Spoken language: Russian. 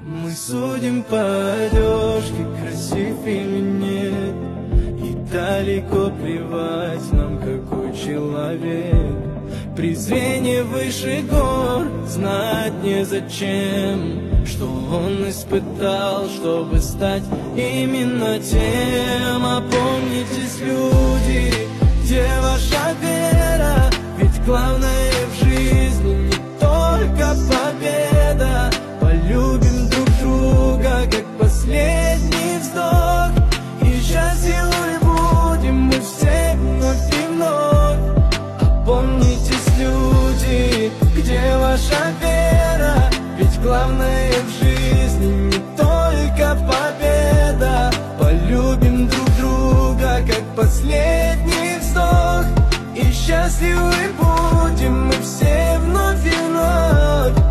Мы судим по одежке, красив или нет, и далеко плевать нам, какой человек. Презрение выше гор, знать незачем, что он испытал, чтобы стать именно тем. Опомнитесь, люди, где ваша вера? Ведь главное в жизни не только победа. Полюбим друг друга, как последний вздох, и счастливы будем мы все вновь и вновь. Опомнитесь, люди, где ваша вера? Ведь главное в жизни не только победа. Полюбим друг друга, как последний вздох, и счастливы будем мы все вновь и вновь.